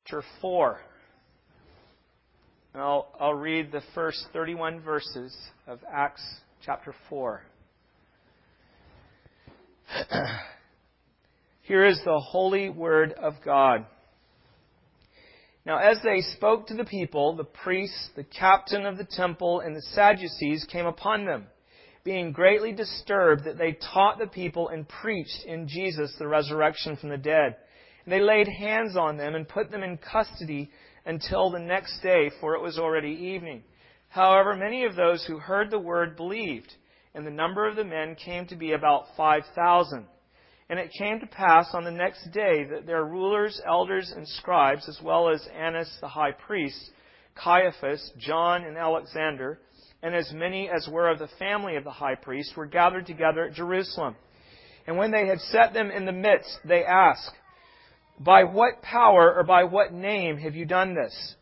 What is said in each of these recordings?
chapter 4. I'll read the first 31 verses of Acts chapter 4. Here is the holy word of God. Now, as they spoke to the people, the priests, the captain of the temple, and the Sadducees came upon them, being greatly disturbed that they taught the people and preached in Jesus the resurrection from the dead. And they laid hands on them and put them in custody until the next day, for it was already evening. However, many of those who heard the word believed, and the number of the men came to be about 5,000. And it came to pass on the next day that their rulers, elders, and scribes, as well as Annas the high priest, Caiaphas, John, and Alexander, and as many as were of the family of the high priest, were gathered together at Jerusalem. And when they had set them in the midst, they asked, "By what power or by what name have you done this?"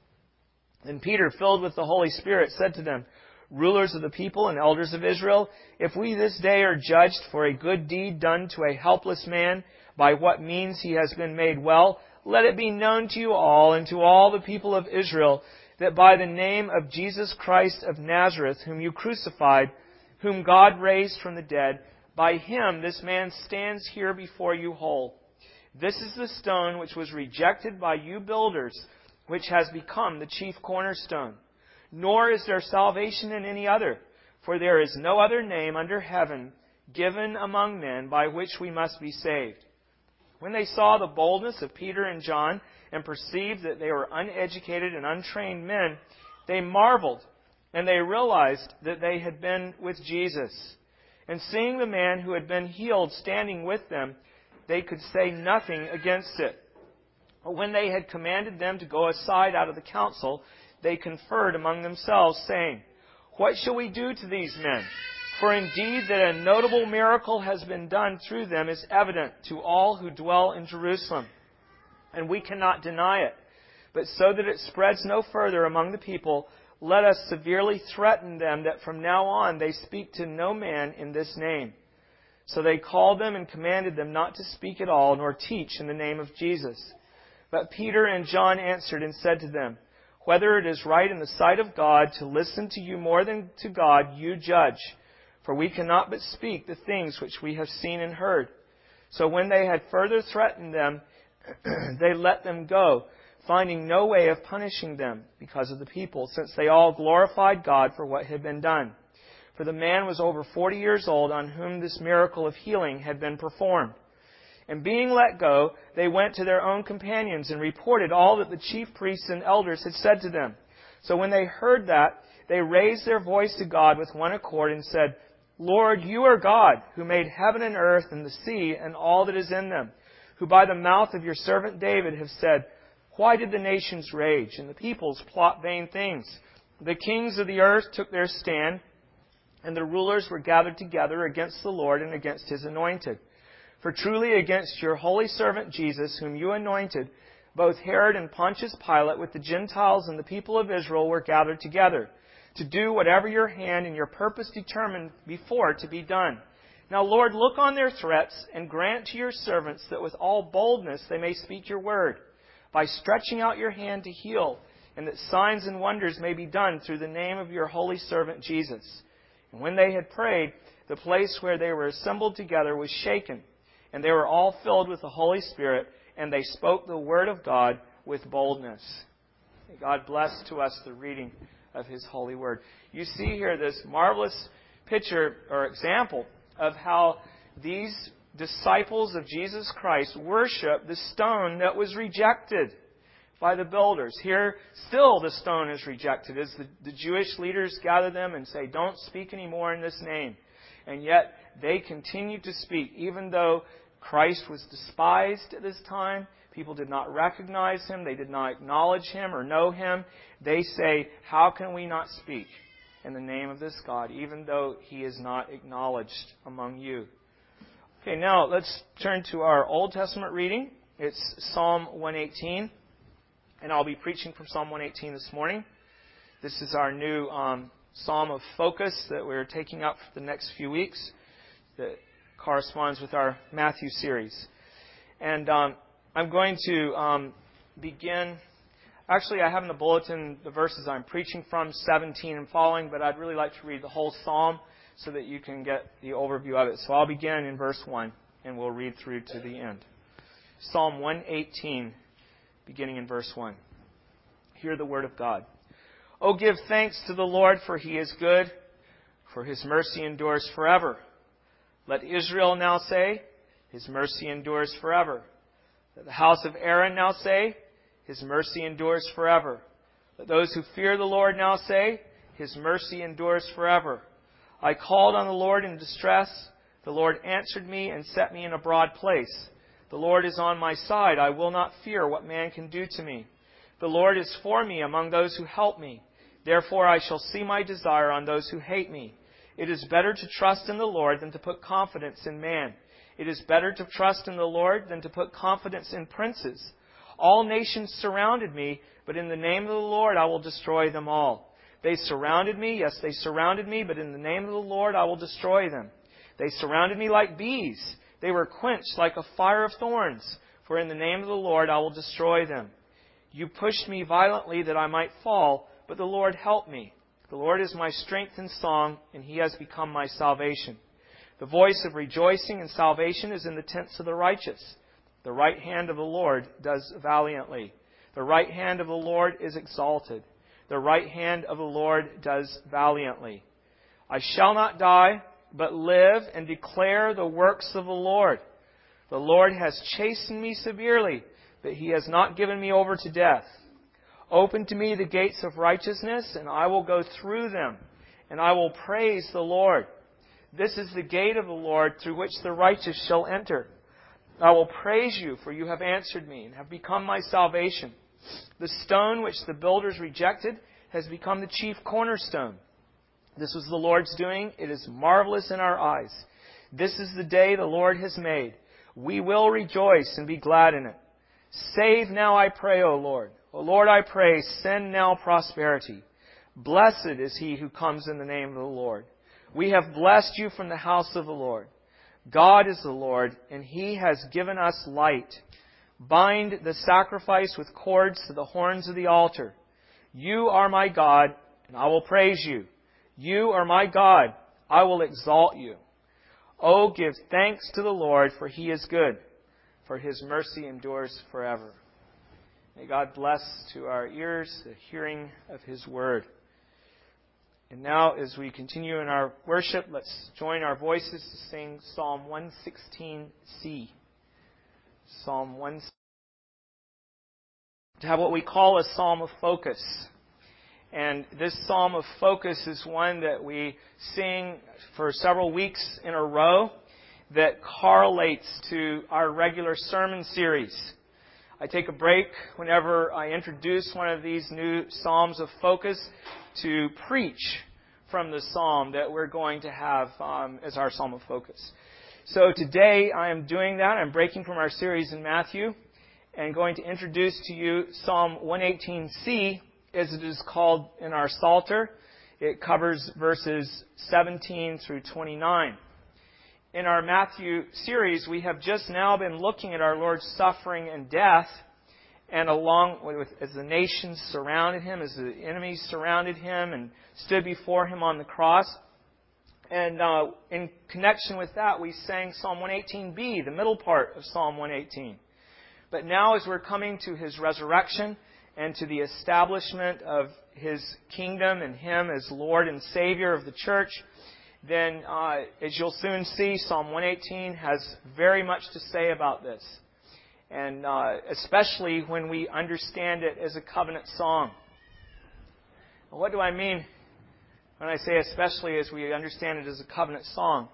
And Peter, filled with the Holy Spirit, said to them, "Rulers of the people and elders of Israel, if we this day are judged for a good deed done to a helpless man, by what means he has been made well, let it be known to you all and to all the people of Israel that by the name of Jesus Christ of Nazareth, whom you crucified, whom God raised from the dead, by him this man stands here before you whole. This is the stone which was rejected by you builders, which has become the chief cornerstone. Nor is there salvation in any other, for there is no other name under heaven given among men by which we must be saved." When they saw the boldness of Peter and John and perceived that they were uneducated and untrained men, they marveled, and they realized that they had been with Jesus. And seeing the man who had been healed standing with them, they could say nothing against it. But when they had commanded them to go aside out of the council, they conferred among themselves, saying, "What shall we do to these men? For indeed that a notable miracle has been done through them is evident to all who dwell in Jerusalem. And we cannot deny it. But so that it spreads no further among the people, let us severely threaten them that from now on they speak to no man in this name." So they called them and commanded them not to speak at all, nor teach in the name of Jesus. But Peter and John answered and said to them, "Whether it is right in the sight of God to listen to you more than to God, you judge. For we cannot but speak the things which we have seen and heard." So when they had further threatened them, they let them go, finding no way of punishing them because of the people, since they all glorified God for what had been done. For the man was over 40 years old on whom this miracle of healing had been performed. And being let go, they went to their own companions and reported all that the chief priests and elders had said to them. So when they heard that, they raised their voice to God with one accord and said, "Lord, you are God, who made heaven and earth and the sea and all that is in them, who by the mouth of your servant David have said, 'Why did the nations rage and the peoples plot vain things? The kings of the earth took their stand, and the rulers were gathered together against the Lord and against His anointed. For truly against your holy servant Jesus, whom you anointed, both Herod and Pontius Pilate with the Gentiles and the people of Israel were gathered together, to do whatever your hand and your purpose determined before to be done. Now, Lord, look on their threats and grant to your servants that with all boldness they may speak your word, by stretching out your hand to heal, and that signs and wonders may be done through the name of your holy servant Jesus." And when they had prayed, the place where they were assembled together was shaken, and they were all filled with the Holy Spirit, and they spoke the word of God with boldness. May God bless to us the reading of His holy word. You see here this marvelous picture or example of how these disciples of Jesus Christ worship the stone that was rejected by the builders. Here, still the stone is rejected as the Jewish leaders gather them and say, "Don't speak anymore in this name." And yet they continue to speak, even though Christ was despised at this time. People did not recognize Him. They did not acknowledge Him or know Him. They say, "How can we not speak in the name of this God, even though He is not acknowledged among you?" Okay, now let's turn to our Old Testament reading. It's Psalm 118. And I'll be preaching from Psalm 118 this morning. This is our new Psalm of Focus that we're taking up for the next few weeks that corresponds with our Matthew series. And I'm going to begin Actually, I have in the bulletin the verses I'm preaching from, 17 and following, but I'd really like to read the whole psalm so that you can get the overview of it. So I'll begin in verse 1, and we'll read through to the end. Psalm 118, beginning in verse 1. Hear the word of God. Oh, give thanks to the Lord, for He is good, for His mercy endures forever. Let Israel now say, His mercy endures forever. Let the house of Aaron now say, His mercy endures forever. Let those who fear the Lord now say, His mercy endures forever. I called on the Lord in distress. The Lord answered me and set me in a broad place. The Lord is on my side. I will not fear what man can do to me. The Lord is for me among those who help me. Therefore I shall see my desire on those who hate me. It is better to trust in the Lord than to put confidence in man. It is better to trust in the Lord than to put confidence in princes. All nations surrounded me, but in the name of the Lord I will destroy them all. They surrounded me, yes, they surrounded me, but in the name of the Lord I will destroy them. They surrounded me like bees. They were quenched like a fire of thorns, for in the name of the Lord I will destroy them. You pushed me violently that I might fall, but the Lord helped me. The Lord is my strength and song, and He has become my salvation. The voice of rejoicing and salvation is in the tents of the righteous. The right hand of the Lord does valiantly. The right hand of the Lord is exalted. The right hand of the Lord does valiantly. I shall not die, but live and declare the works of the Lord. The Lord has chastened me severely, but He has not given me over to death. Open to me the gates of righteousness, and I will go through them, and I will praise the Lord. This is the gate of the Lord through which the righteous shall enter. I will praise You, for You have answered me, and have become my salvation. The stone which the builders rejected has become the chief cornerstone. This was the Lord's doing. It is marvelous in our eyes. This is the day the Lord has made. We will rejoice and be glad in it. Save now, I pray, O Lord. O Lord, I pray, send now prosperity. Blessed is he who comes in the name of the Lord. We have blessed You from the house of the Lord. God is the Lord, and He has given us light. Bind the sacrifice with cords to the horns of the altar. You are my God, and I will praise You. You are my God, I will exalt You. Oh, give thanks to the Lord, for He is good, for His mercy endures forever. May God bless to our ears the hearing of His word. And now, as we continue in our worship, let's join our voices to sing Psalm 116C. Psalm 116. To have what we call a psalm of focus. And this psalm of focus is one that we sing for several weeks in a row that correlates to our regular sermon series. I take a break whenever I introduce one of these new psalms of focus to preach from the psalm that we're going to have as our psalm of focus. So today I am doing that. I'm breaking from our series in Matthew and going to introduce to you Psalm 118C, as it is called in our Psalter. It covers verses 17 through 29. In our Matthew series, we have just now been looking at our Lord's suffering and death, and along with as the nations surrounded Him, as the enemies surrounded Him and stood before Him on the cross. And in connection with that, we sang Psalm 118b, the middle part of Psalm 118. But now as we're coming to His resurrection and to the establishment of His kingdom and Him as Lord and Savior of the church, then as you'll soon see, Psalm 118 has very much to say about this. And especially when we understand it as a covenant song. What do I mean when I say especially as we understand it as a covenant song?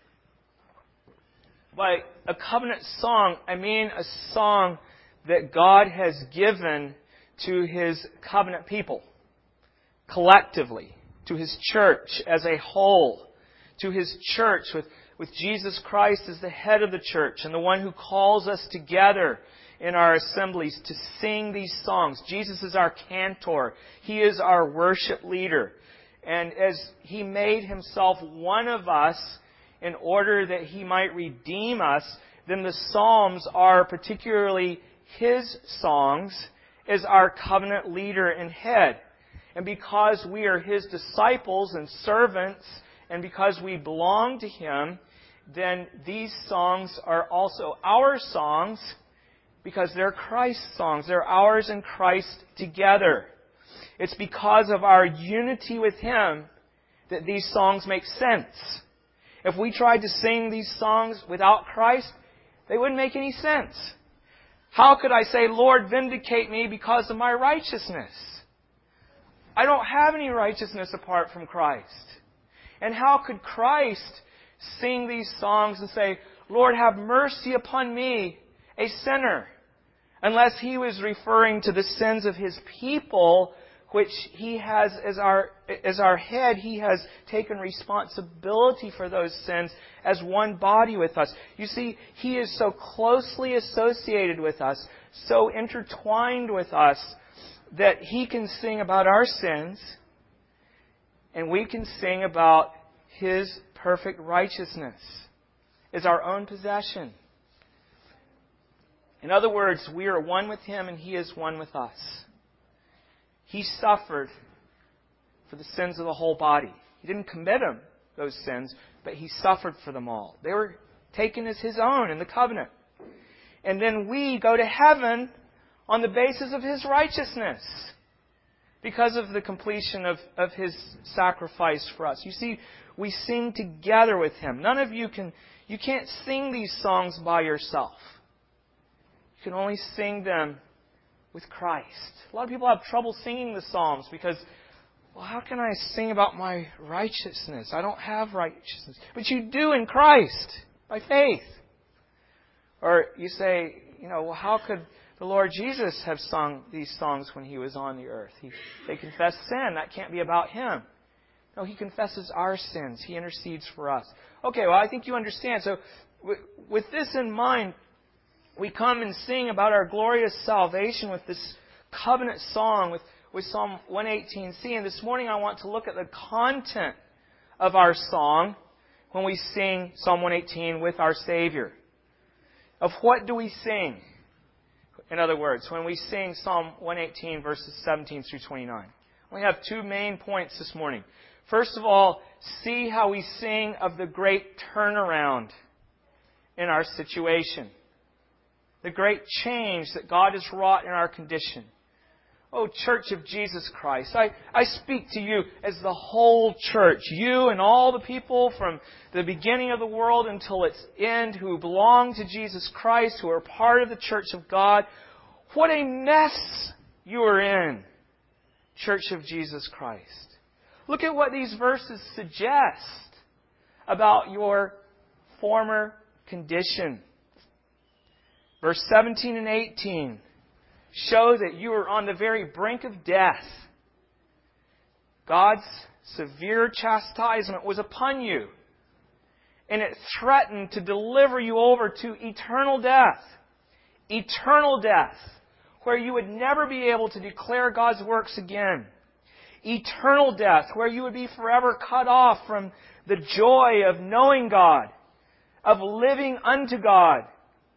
By a covenant song, I mean a song that God has given to His covenant people, collectively, to His church as a whole, to His church with Jesus Christ as the head of the church and the one who calls us together in our assemblies to sing these songs. Jesus is our cantor. He is our worship leader. And as He made Himself one of us in order that He might redeem us, then the Psalms are particularly His songs, is our covenant leader and head. And because we are His disciples and servants, and because we belong to Him, then these songs are also our songs because they're Christ's songs. They're ours and Christ together. It's because of our unity with Him that these songs make sense. If we tried to sing these songs without Christ, they wouldn't make any sense. How could I say, Lord, vindicate me because of my righteousness? I don't have any righteousness apart from Christ. And how could Christ sing these songs and say, Lord, have mercy upon me, a sinner? Unless He was referring to the sins of His people, which He has as our head. He has taken responsibility for those sins as one body with us. You see, He is so closely associated with us, so intertwined with us, that He can sing about our sins, and we can sing about His perfect righteousness as our own possession. In other words, we are one with Him and He is one with us. He suffered for the sins of the whole body. He didn't commit them, those sins, but He suffered for them all. They were taken as His own in the covenant. And then we go to heaven on the basis of His righteousness, because of the completion of His sacrifice for us. You see, we sing together with Him. None of you can't sing these songs by yourself. You can only sing them with Christ. A lot of people have trouble singing the Psalms because, well, how can I sing about my righteousness? I don't have righteousness. But you do in Christ, by faith. Or you say, well, how could the Lord Jesus have sung these songs when He was on the earth? They confessed sin. That can't be about Him. No, He confesses our sins. He intercedes for us. Okay, well, I think you understand. So with this in mind, we come and sing about our glorious salvation with this covenant song, with Psalm 118c. And this morning I want to look at the content of our song when we sing Psalm 118 with our Savior. Of what do we sing? In other words, when we sing Psalm 118 verses 17 through 29. We have two main points this morning. First of all, see how we sing of the great turnaround in our situation. The great change that God has wrought in our condition. Oh, Church of Jesus Christ, I speak to you as the whole church. You and all the people from the beginning of the world until its end who belong to Jesus Christ, who are part of the Church of God. What a mess you are in, Church of Jesus Christ. Look at what these verses suggest about your former condition. Verse 17 and 18 show that you are on the very brink of death. God's severe chastisement was upon you, and it threatened to deliver you over to eternal death. Eternal death, where you would never be able to declare God's works again. Eternal death, where you would be forever cut off from the joy of knowing God, of living unto God,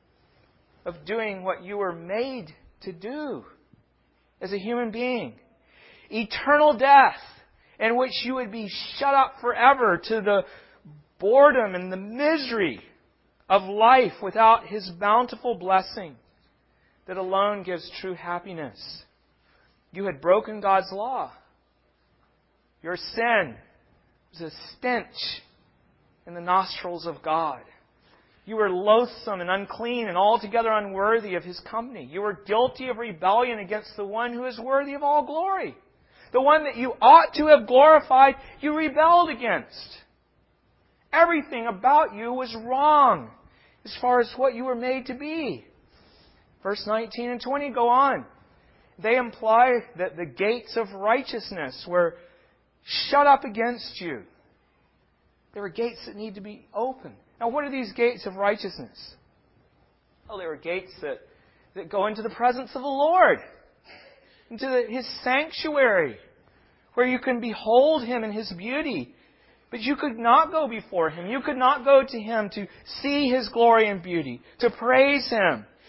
of doing what you were made to do as a human being. Eternal death, in which you would be shut up forever to the boredom and the misery of life without His bountiful blessing that alone gives true happiness. You had broken God's law. Your sin was a stench in the nostrils of God. You were loathsome and unclean and altogether unworthy of His company. You were guilty of rebellion against the one who is worthy of all glory. The one that you ought to have glorified, you rebelled against. Everything about you was wrong as far as what you were made to be. Verse 19 and 20 go on. They imply that the gates of righteousness were shut up against you. There were gates that need to be opened. Now, what are these gates of righteousness? Well, they were gates that go into the presence of the Lord, into His sanctuary, where you can behold Him in His beauty. But you could not go before Him. You could not go to Him to see His glory and beauty, to praise Him.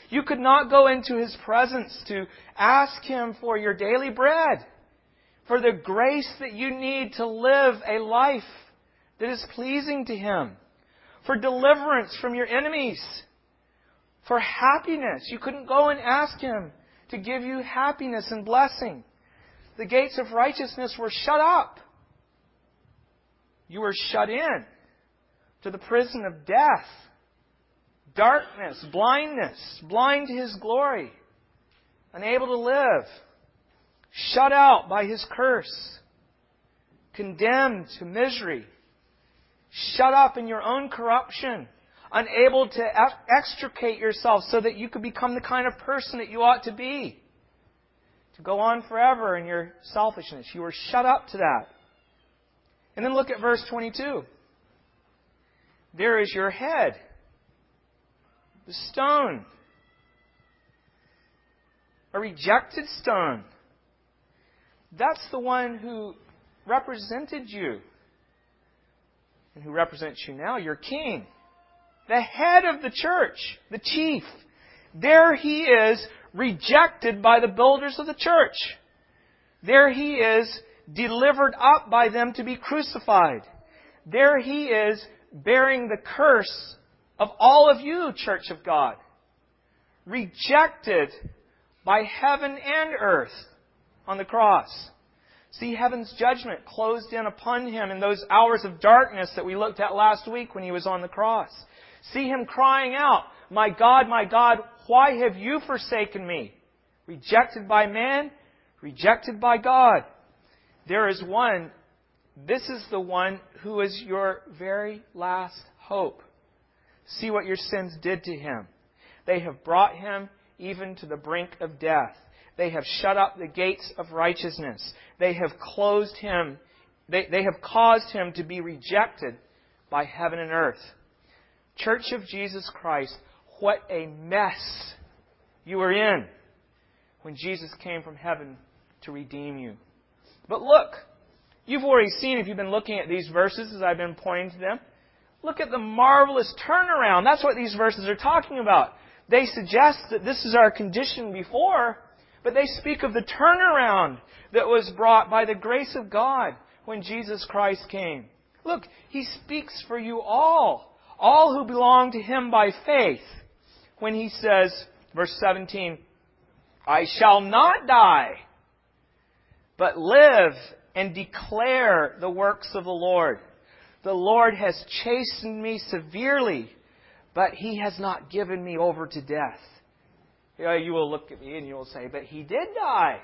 You could not go into His presence to ask Him for your daily bread, for the grace that you need to live a life that is pleasing to Him, for deliverance from your enemies, for happiness. You couldn't go and ask Him to give you happiness and blessing. The gates of righteousness were shut up. You were shut in to the prison of death, darkness, blindness, blind to His glory, unable to live, shut out by His curse, condemned to misery, shut up in your own corruption, unable to extricate yourself so that you could become the kind of person that you ought to be, to go on forever in your selfishness. You were shut up to that. And then look at verse 22. There is your head, the stone, a rejected stone. That's the one who represented you and who represents you now, your king, the head of the church, the chief. There He is, rejected by the builders of the church. There He is, delivered up by them to be crucified. There He is, bearing the curse of all of you, church of God. Rejected by heaven and earth on the cross. See heaven's judgment closed in upon Him in those hours of darkness that we looked at last week when He was on the cross. See Him crying out, my God, why have you forsaken me? Rejected by man, rejected by God. There is one, this is the one who is your very last hope. See what your sins did to Him. They have brought Him even to the brink of death. They have shut up the gates of righteousness. They have closed Him. They have caused Him to be rejected by heaven and earth. Church of Jesus Christ, what a mess you were in when Jesus came from heaven to redeem you. But look, you've already seen, if you've been looking at these verses as I've been pointing to them, look at the marvelous turnaround. That's what these verses are talking about. They suggest that this is our condition before, but they speak of the turnaround that was brought by the grace of God when Jesus Christ came. Look, He speaks for you all who belong to Him by faith, when He says, verse 17, I shall not die, but live and declare the works of the Lord. The Lord has chastened me severely, but He has not given me over to death. You will look at me and you will say, but He did die.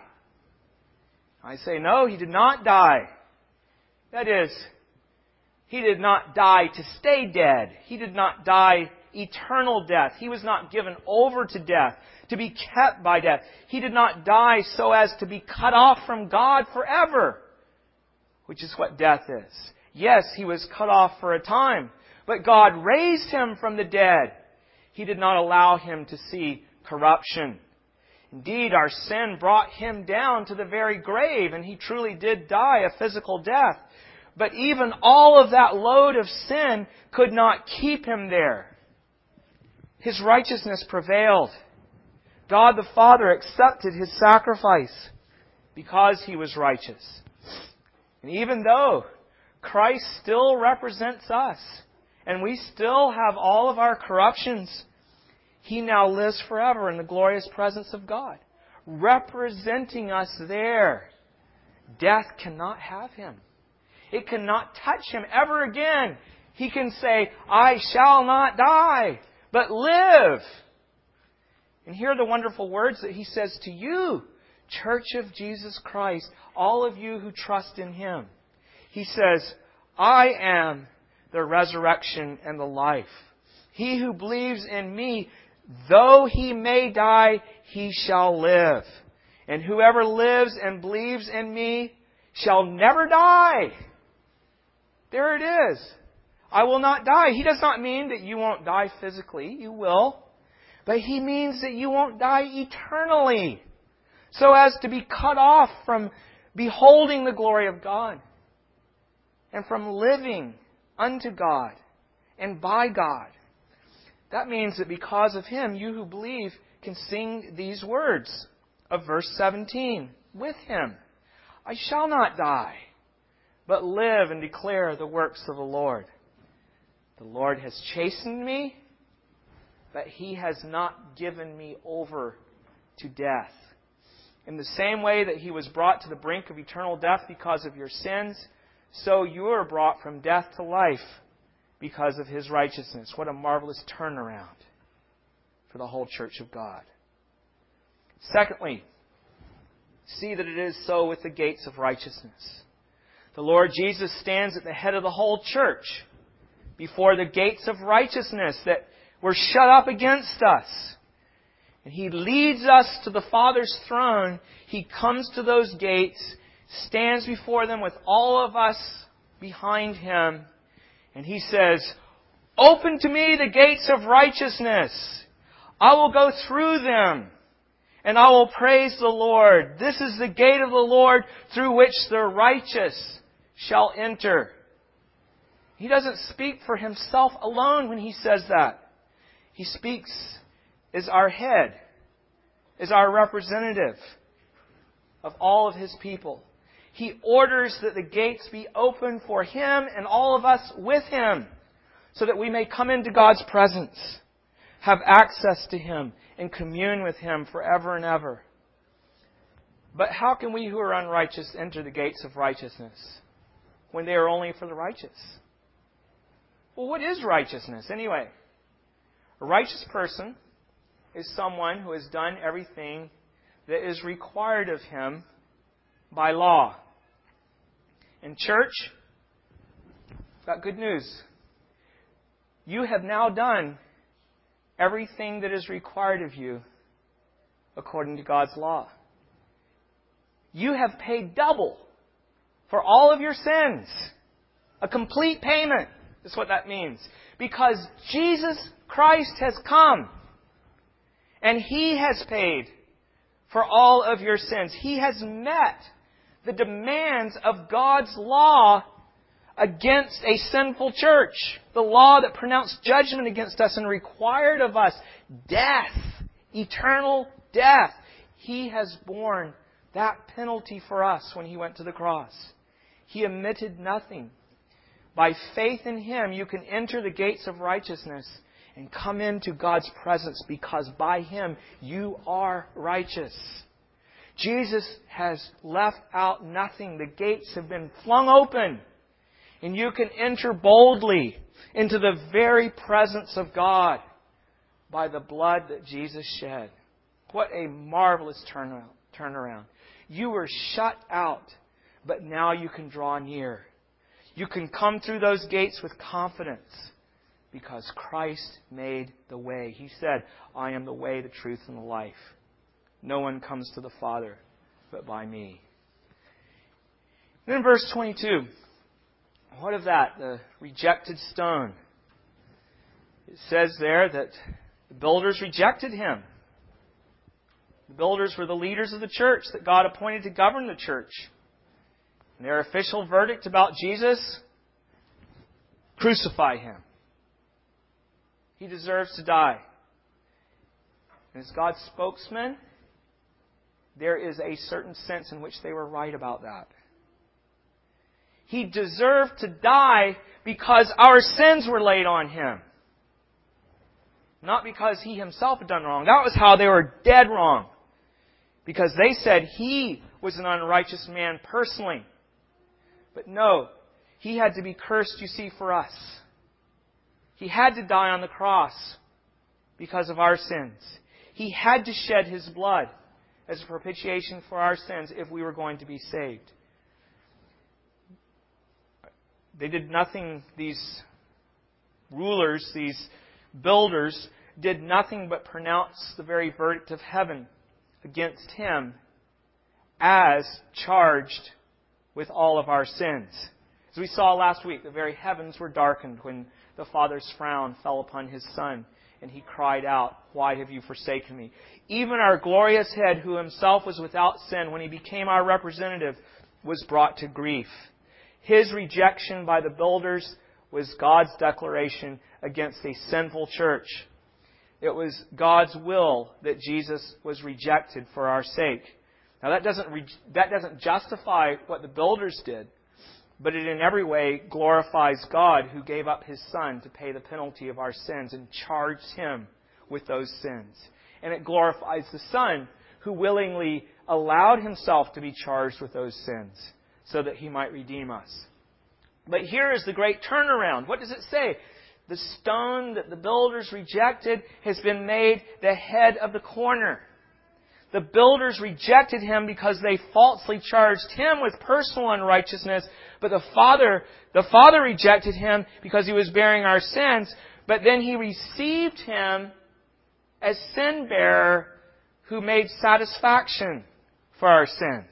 I say, no, He did not die. That is, He did not die to stay dead. He did not die eternal death. He was not given over to death, to be kept by death. He did not die so as to be cut off from God forever, which is what death is. Yes, He was cut off for a time, but God raised Him from the dead. He did not allow Him to see corruption. Indeed, our sin brought Him down to the very grave, and He truly did die a physical death. But even all of that load of sin could not keep Him there. His righteousness prevailed. God the Father accepted His sacrifice because He was righteous. And even though Christ still represents us, and we still have all of our corruptions, He now lives forever in the glorious presence of God, representing us there. Death cannot have Him. It cannot touch Him ever again. He can say, I shall not die, but live. And hear the wonderful words that He says to you, Church of Jesus Christ, all of you who trust in Him. He says, I am the resurrection and the life. He who believes in me, though he may die, he shall live. And whoever lives and believes in me shall never die. There it is. I will not die. He does not mean that you won't die physically. You will. But He means that you won't die eternally, so as to be cut off from beholding the glory of God and from living unto God and by God. That means that because of Him, you who believe can sing these words of verse 17 with him. I shall not die, but live and declare the works of the Lord. The Lord has chastened me, but He has not given me over to death. In the same way that He was brought to the brink of eternal death because of your sins, so you are brought from death to life because of His righteousness. What a marvelous turnaround for the whole church of God. Secondly, see that it is so with the gates of righteousness. The Lord Jesus stands at the head of the whole church before the gates of righteousness that were shut up against us. And He leads us to the Father's throne. He comes to those gates, stands before them with all of us behind Him, and He says, open to me the gates of righteousness. I will go through them, and I will praise the Lord. This is the gate of the Lord through which the righteous shall enter. He doesn't speak for Himself alone when He says that. He speaks as our head, as our representative of all of His people. He orders that the gates be open for Him and all of us with Him, so that we may come into God's presence, have access to Him, and commune with Him forever and ever. But how can we who are unrighteous enter the gates of righteousness when they are only for the righteous? Well, what is righteousness anyway? A righteous person is someone who has done everything that is required of him by law. In church, I've got good news. You have now done everything that is required of you according to God's law. You have paid double for all of your sins. A complete payment is what that means. Because Jesus Christ has come and He has paid for all of your sins. He has met the demands of God's law against a sinful church. The law that pronounced judgment against us and required of us death, eternal death. He has borne that penalty for us when He went to the cross. He omitted nothing. By faith in Him, you can enter the gates of righteousness and come into God's presence, because by Him you are righteous. Jesus has left out nothing. The gates have been flung open, and you can enter boldly into the very presence of God by the blood that Jesus shed. What a marvelous turnaround. You were shut out, but now you can draw near. You can come through those gates with confidence because Christ made the way. He said, I am the way, the truth, and the life. No one comes to the Father but by me. Then in verse 22, what of that? The rejected stone. It says there that the builders rejected Him. The builders were the leaders of the church that God appointed to govern the church. And their official verdict about Jesus, crucify Him. He deserves to die. And as God's spokesman, there is a certain sense in which they were right about that. He deserved to die because our sins were laid on Him. Not because He Himself had done wrong. That was how they were dead wrong. Because they said He was an unrighteous man personally. But no, He had to be cursed, you see, for us. He had to die on the cross because of our sins. He had to shed His blood as a propitiation for our sins if we were going to be saved. They did nothing, these rulers, these builders, did nothing but pronounce the very verdict of heaven against Him as charged with all of our sins. As we saw last week, the very heavens were darkened when the Father's frown fell upon His Son, and He cried out, why have you forsaken me? Even our glorious Head, who Himself was without sin, when He became our representative, was brought to grief. His rejection by the builders was God's declaration against a sinful church. It was God's will that Jesus was rejected for our sake. Now that doesn't justify what the builders did, but it in every way glorifies God who gave up His Son to pay the penalty of our sins and charged Him with those sins. And it glorifies the Son who willingly allowed Himself to be charged with those sins so that He might redeem us. But here is the great turnaround. What does it say? The stone that the builders rejected has been made the head of the corner. The builders rejected Him because they falsely charged Him with personal unrighteousness, but the Father rejected Him because He was bearing our sins, but then He received Him as sin bearer who made satisfaction for our sins.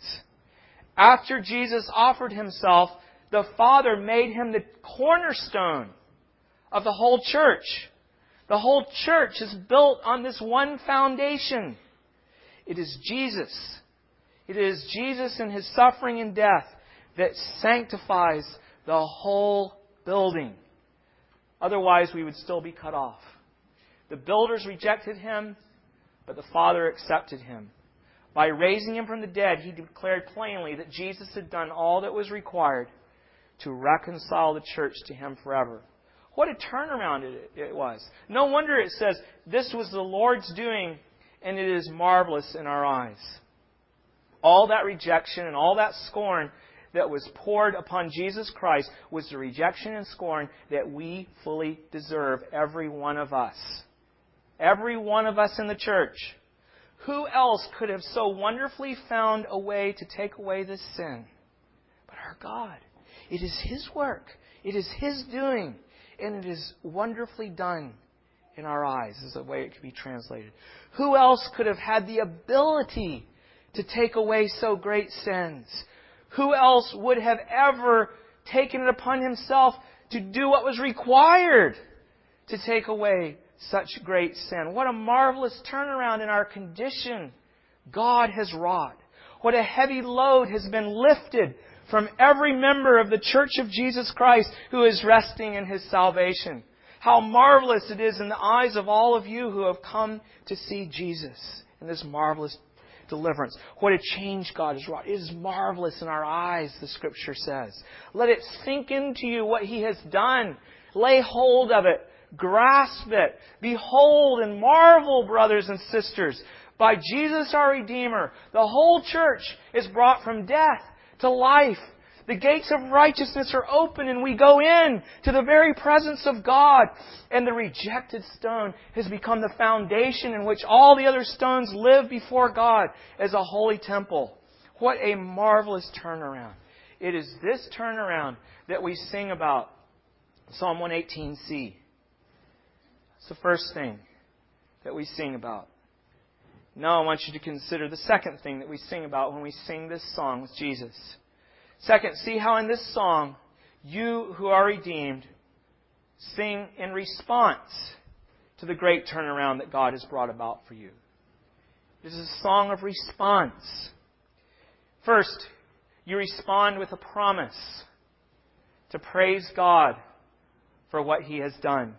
After Jesus offered Himself, the Father made Him the cornerstone of the whole church. The whole church is built on this one foundation. It is Jesus. It is Jesus and His suffering and death that sanctifies the whole building. Otherwise, we would still be cut off. The builders rejected Him, but the Father accepted Him. By raising Him from the dead, He declared plainly that Jesus had done all that was required to reconcile the church to Him forever. What a turnaround it was. No wonder it says, this was the Lord's doing, and it is marvelous in our eyes. All that rejection and all that scorn that was poured upon Jesus Christ was the rejection and scorn that we fully deserve, every one of us. Every one of us in the church. Who else could have so wonderfully found a way to take away this sin but our God? It is His work. It is His doing. And it is wonderfully done in our eyes, is the way it could be translated. Who else could have had the ability to take away so great sins? Who else would have ever taken it upon himself to do what was required to take away such great sin? What a marvelous turnaround in our condition God has wrought. What a heavy load has been lifted from every member of the Church of Jesus Christ who is resting in His salvation. How marvelous it is in the eyes of all of you who have come to see Jesus in this marvelous deliverance. What a change God has wrought. It is marvelous in our eyes, the Scripture says. Let it sink into you what He has done. Lay hold of it. Grasp it. Behold and marvel, brothers and sisters. By Jesus our Redeemer, the whole church is brought from death to life. The gates of righteousness are open and we go in to the very presence of God. And the rejected stone has become the foundation in which all the other stones live before God as a holy temple. What a marvelous turnaround. It is this turnaround that we sing about. Psalm 118c. It's the first thing that we sing about. Now I want you to consider the second thing that we sing about when we sing this song with Jesus. Second, see how in this song, you who are redeemed sing in response to the great turnaround that God has brought about for you. This is a song of response. First, you respond with a promise to praise God for what He has done.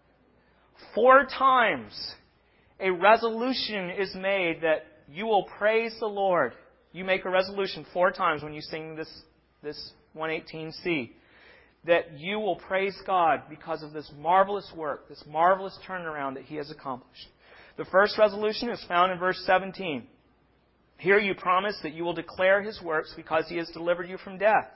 4 times a resolution is made that you will praise the Lord. You make a resolution 4 times when you sing this 118c, that you will praise God because of this marvelous work, this marvelous turnaround that He has accomplished. The first resolution is found in verse 17. Here you promise that you will declare His works because He has delivered you from death.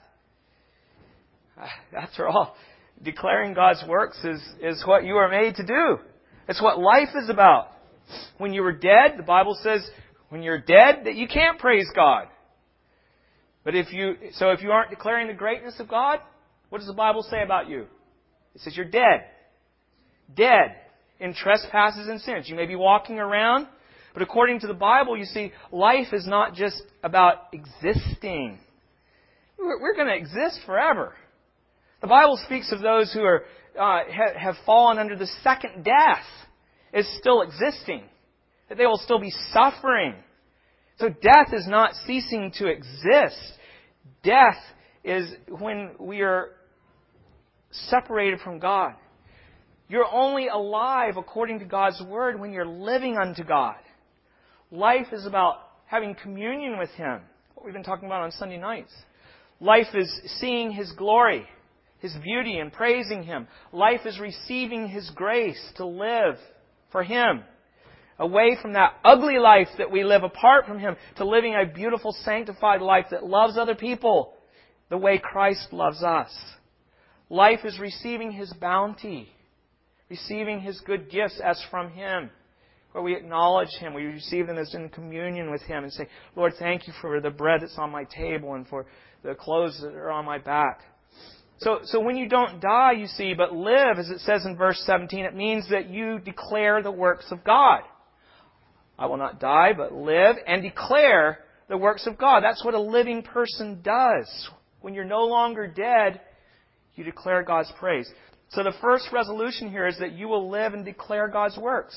After all, declaring God's works is what you are made to do. It's what life is about. When you were dead, the Bible says, when you're dead, that you can't praise God. But if you aren't declaring the greatness of God, what does the Bible say about you? It says you're dead. Dead in trespasses and sins. You may be walking around, but according to the Bible, you see, life is not just about existing. We're going to exist forever. The Bible speaks of those who have fallen under the second death as still existing, that they will still be suffering. So death is not ceasing to exist. Death is when we are separated from God. You're only alive according to God's Word when you're living unto God. Life is about having communion with Him, what we've been talking about on Sunday nights. Life is seeing His glory, His beauty, and praising Him. Life is receiving His grace to live for Him. Away from that ugly life that we live apart from Him to living a beautiful, sanctified life that loves other people the way Christ loves us. Life is receiving His bounty, receiving His good gifts as from Him, where we acknowledge Him. We receive them as in communion with Him and say, Lord, thank you for the bread that's on my table and for the clothes that are on my back. So when you don't die, you see, but live, as it says in verse 17, it means that you declare the works of God. I will not die, but live and declare the works of God. That's what a living person does. When you're no longer dead, you declare God's praise. So the first resolution here is that you will live and declare God's works.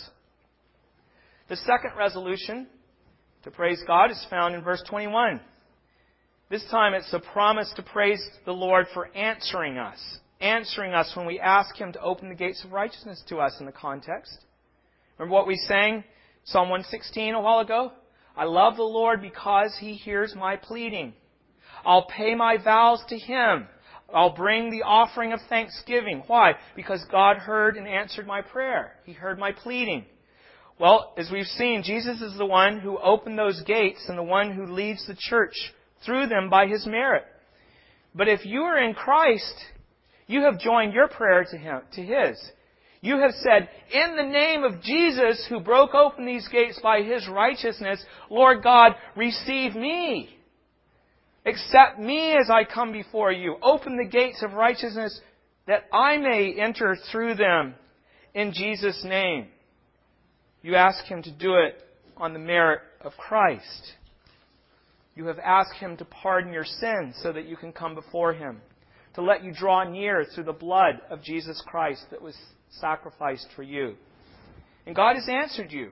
The second resolution to praise God is found in verse 21. This time it's a promise to praise the Lord for answering us. Answering us when we ask Him to open the gates of righteousness to us in the context. Remember what we sang Psalm 116 a while ago? I love the Lord because He hears my pleading. I'll pay my vows to Him. I'll bring the offering of thanksgiving. Why? Because God heard and answered my prayer. He heard my pleading. Well, as we've seen, Jesus is the one who opened those gates and the one who leads the church through them by His merit. But if you are in Christ, you have joined your prayer to His. You have said, in the name of Jesus, who broke open these gates by His righteousness, Lord God, receive me. Accept me as I come before you. Open the gates of righteousness that I may enter through them in Jesus' name. You ask Him to do it on the merit of Christ. You have asked Him to pardon your sins so that you can come before Him, to let you draw near through the blood of Jesus Christ that was sacrificed for you. And God has answered you.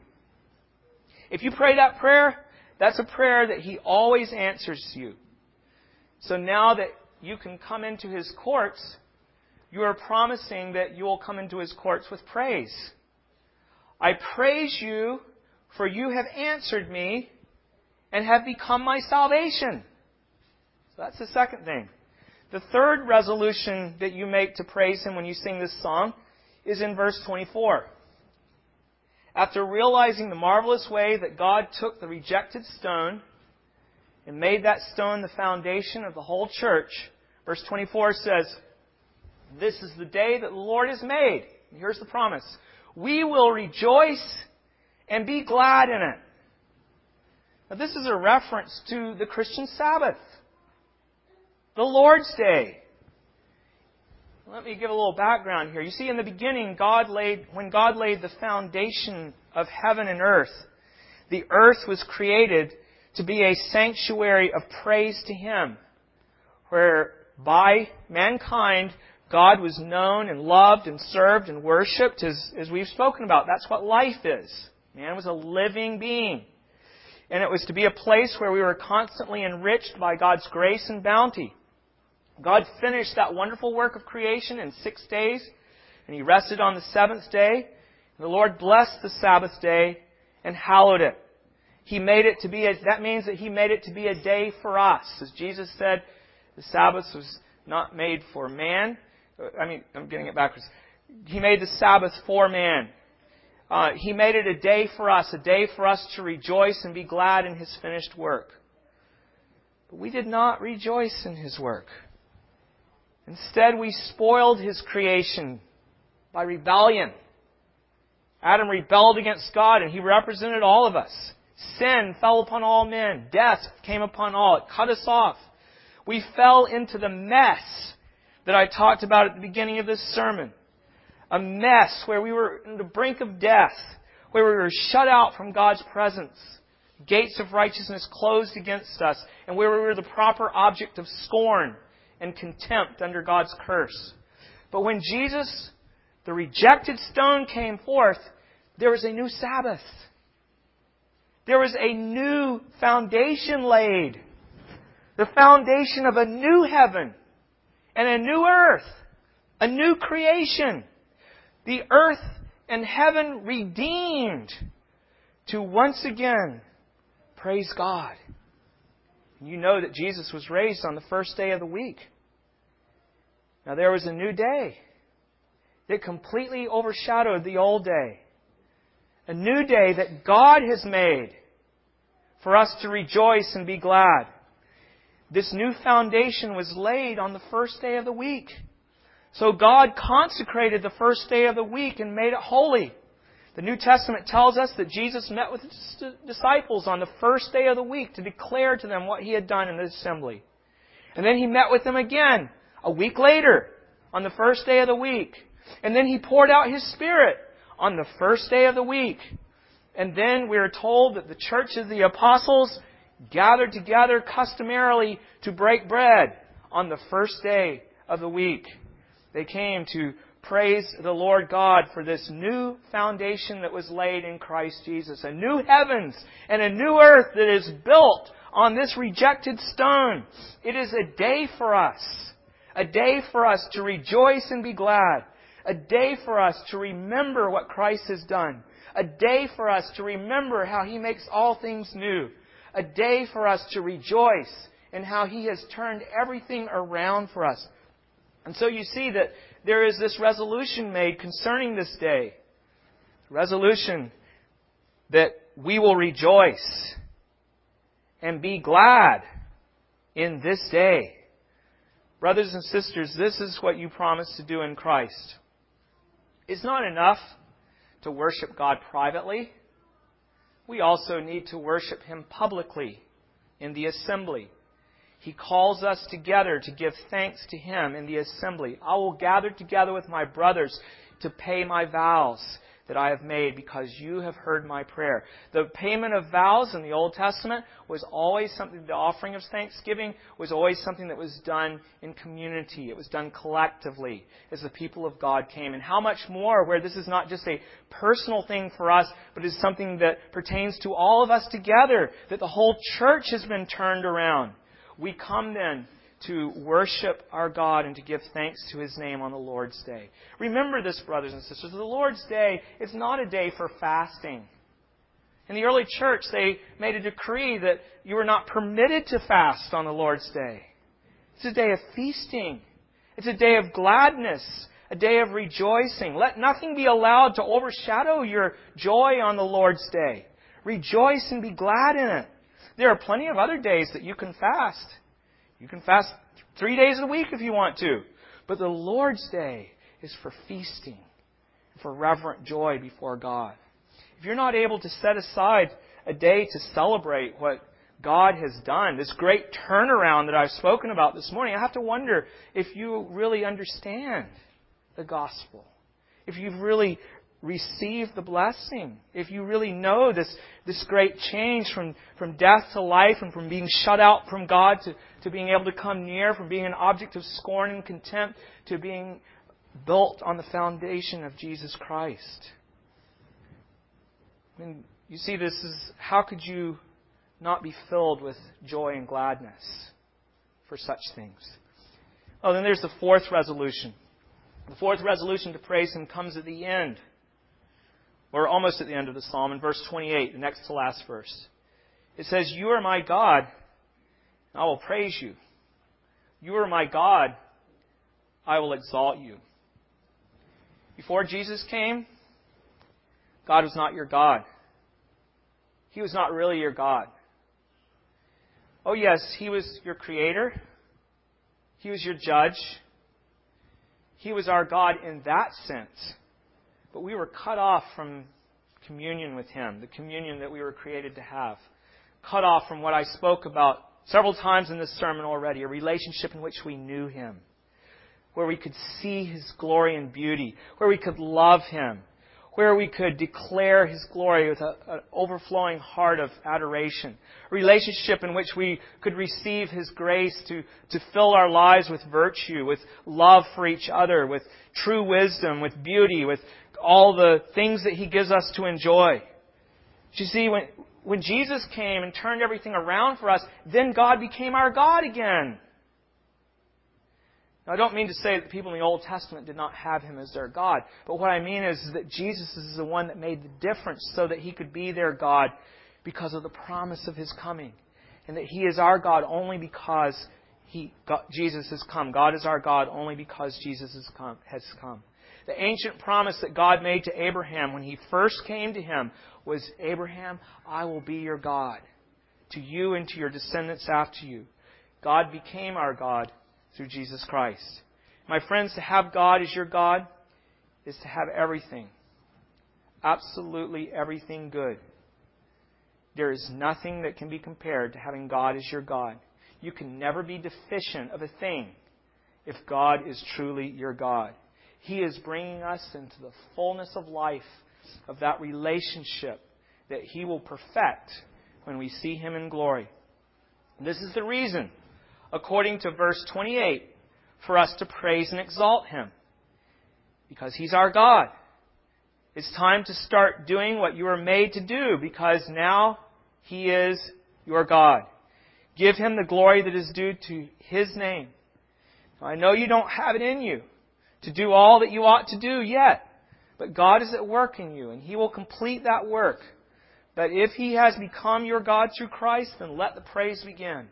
If you pray that prayer, that's a prayer that He always answers you. So now that you can come into His courts, you are promising that you will come into His courts with praise. I praise you, for you have answered me and have become my salvation. So that's the second thing. The third resolution that you make to praise Him when you sing this song is in verse 24. After realizing the marvelous way that God took the rejected stone and made that stone the foundation of the whole church, verse 24 says, this is the day that the Lord has made. And here's the promise. We will rejoice and be glad in it. Now, this is a reference to the Christian Sabbath, the Lord's Day. Let me give a little background here. You see, in the beginning, when God laid the foundation of heaven and earth, the earth was created to be a sanctuary of praise to Him, where by mankind, God was known and loved and served and worshipped, as we've spoken about. That's what life is. Man was a living being. And it was to be a place where we were constantly enriched by God's grace and bounty. God finished that wonderful work of creation in 6 days, and He rested on the seventh day. And the Lord blessed the Sabbath day and hallowed it. He made it to be that means that He made it to be a day for us. As Jesus said, the Sabbath was not made for man. I'm getting it backwards. He made the Sabbath for man. He made it a day for us to rejoice and be glad in His finished work. But we did not rejoice in His work. Instead, we spoiled His creation by rebellion. Adam rebelled against God, and he represented all of us. Sin fell upon all men. Death came upon all. It cut us off. We fell into the mess that I talked about at the beginning of this sermon. A mess where we were on the brink of death, where we were shut out from God's presence, gates of righteousness closed against us, and where we were the proper object of scorn and contempt under God's curse. But when Jesus, the rejected stone, came forth, there was a new Sabbath. There was a new foundation laid. The foundation of a new heaven and a new earth. A new creation. The earth and heaven redeemed to once again praise God. You know that Jesus was raised on the first day of the week. Now there was a new day that completely overshadowed the old day. A new day that God has made for us to rejoice and be glad. This new foundation was laid on the first day of the week. So God consecrated the first day of the week and made it holy. The New Testament tells us that Jesus met with His disciples on the first day of the week to declare to them what He had done in the assembly. And then He met with them again a week later on the first day of the week. And then He poured out His Spirit on the first day of the week. And then we are told that the church of the apostles gathered together customarily to break bread on the first day of the week. They came to praise the Lord God for this new foundation that was laid in Christ Jesus. A new heavens and a new earth that is built on this rejected stone. It is a day for us. A day for us to rejoice and be glad. A day for us to remember what Christ has done. A day for us to remember how He makes all things new. A day for us to rejoice in how He has turned everything around for us. And so you see that there is this resolution made concerning this day. Resolution that we will rejoice and be glad in this day. Brothers and sisters, this is what you promised to do in Christ. It's not enough to worship God privately. We also need to worship Him publicly in the assembly. He calls us together to give thanks to Him in the assembly. I will gather together with my brothers to pay my vows that I have made because you have heard my prayer. The payment of vows in the Old Testament was always something, the offering of thanksgiving was always something that was done in community. It was done collectively as the people of God came. And how much more where this is not just a personal thing for us, but is something that pertains to all of us together, that the whole church has been turned around. We come then to worship our God and to give thanks to His name on the Lord's Day. Remember this, brothers and sisters. The Lord's Day is not a day for fasting. In the early church, they made a decree that you were not permitted to fast on the Lord's Day. It's a day of feasting. It's a day of gladness, a day of rejoicing. Let nothing be allowed to overshadow your joy on the Lord's Day. Rejoice and be glad in it. There are plenty of other days that you can fast. You can fast 3 days a week if you want to. But the Lord's Day is for feasting, for reverent joy before God. If you're not able to set aside a day to celebrate what God has done, this great turnaround that I've spoken about this morning, I have to wonder if you really understand the gospel. If you've really received the blessing. If you really know this great change from death to life and from being shut out from God to being able to come near, from being an object of scorn and contempt to being built on the foundation of Jesus Christ. I mean, you see, this is, how could you not be filled with joy and gladness for such things? Oh, then there's the fourth resolution. The fourth resolution to praise Him comes at the end. Or almost at the end of the psalm, in verse 28, the next to last verse. It says, "You are my God, and I will praise you. You are my God, I will exalt you." Before Jesus came, God was not your God. He was not really your God. Oh yes, He was your Creator. He was your Judge. He was our God in that sense. But we were cut off from communion with Him, the communion that we were created to have. Cut off from what I spoke about several times in this sermon already, a relationship in which we knew Him, where we could see His glory and beauty, where we could love Him, where we could declare His glory with an overflowing heart of adoration. A relationship in which we could receive His grace to fill our lives with virtue, with love for each other, with true wisdom, with beauty, with all the things that He gives us to enjoy. You see, when Jesus came and turned everything around for us, then God became our God again. Now, I don't mean to say that the people in the Old Testament did not have Him as their God. But what I mean is that Jesus is the one that made the difference so that He could be their God because of the promise of His coming. And that He is our God only because Jesus has come. God is our God only because Jesus has come. The ancient promise that God made to Abraham when He first came to him was, Abraham, I will be your God, to you and to your descendants after you. God became our God through Jesus Christ. My friends, to have God as your God is to have everything. Absolutely everything good. There is nothing that can be compared to having God as your God. You can never be deficient of a thing if God is truly your God. He is bringing us into the fullness of life, of that relationship that He will perfect when we see Him in glory. This is the reason, according to verse 28, for us to praise and exalt Him. Because He's our God. It's time to start doing what you were made to do, because now He is your God. Give Him the glory that is due to His name. Now, I know you don't have it in you to do all that you ought to do yet, but God is at work in you, and He will complete that work. But if He has become your God through Christ, then let the praise begin.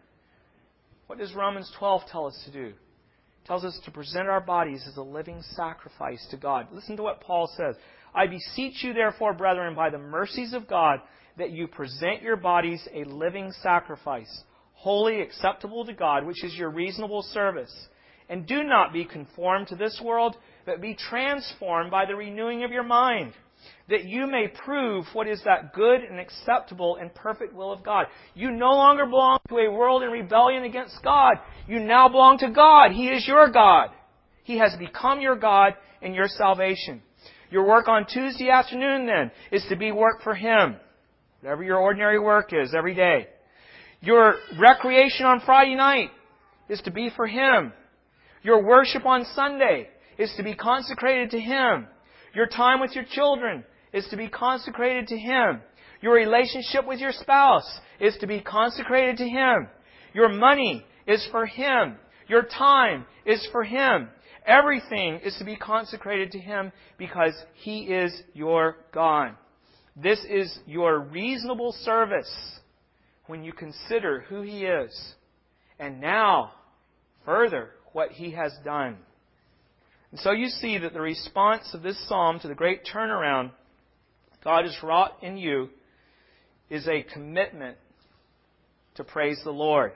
What does Romans 12 tell us to do? It tells us to present our bodies as a living sacrifice to God. Listen to what Paul says. I beseech you, therefore, brethren, by the mercies of God, that you present your bodies a living sacrifice, holy, acceptable to God, which is your reasonable service. And do not be conformed to this world, but be transformed by the renewing of your mind, that you may prove what is that good and acceptable and perfect will of God. You no longer belong to a world in rebellion against God. You now belong to God. He is your God. He has become your God in your salvation. Your work on Tuesday afternoon, then, is to be work for Him. Whatever your ordinary work is every day. Your recreation on Friday night is to be for Him. Your worship on Sunday is to be consecrated to Him. Your time with your children is to be consecrated to Him. Your relationship with your spouse is to be consecrated to Him. Your money is for Him. Your time is for Him. Everything is to be consecrated to Him because He is your God. This is your reasonable service when you consider who He is. And now, further, what He has done. And so you see that the response of this psalm to the great turnaround God has wrought in you is a commitment to praise the Lord.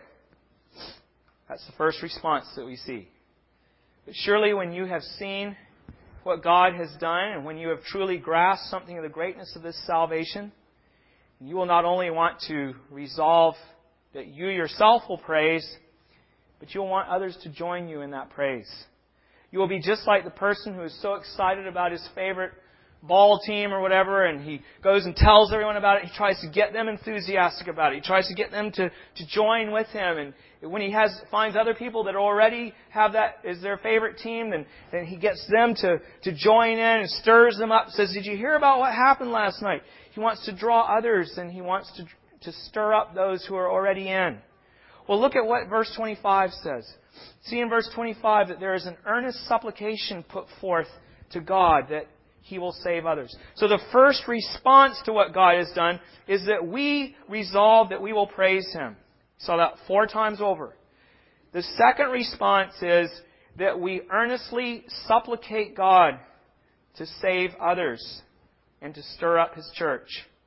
That's the first response that we see. But surely when you have seen what God has done, and when you have truly grasped something of the greatness of this salvation, you will not only want to resolve that you yourself will praise, but you'll want others to join you in that praise. You will be just like the person who is so excited about his favorite ball team or whatever, and he goes and tells everyone about it. He tries to get them enthusiastic about it. He tries to get them to join with him. And when he finds other people that already have that as their favorite team, then he gets them to join in and stirs them up. Says, did you hear about what happened last night? He wants to draw others, and he wants to stir up those who are already in. Well, look at what verse 25 says. See in verse 25 that there is an earnest supplication put forth to God that He will save others. So the first response to what God has done is that we resolve that we will praise Him. Saw that 4 times over. The second response is that we earnestly supplicate God to save others and to stir up His church.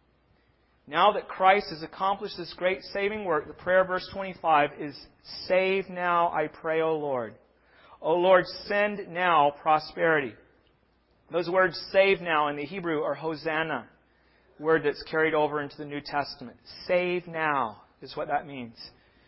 Now that Christ has accomplished this great saving work, the prayer of verse 25 is, save now, I pray, O Lord. O Lord, send now prosperity. Those words, save now, in the Hebrew are Hosanna, word that's carried over into the New Testament. Save now is what that means.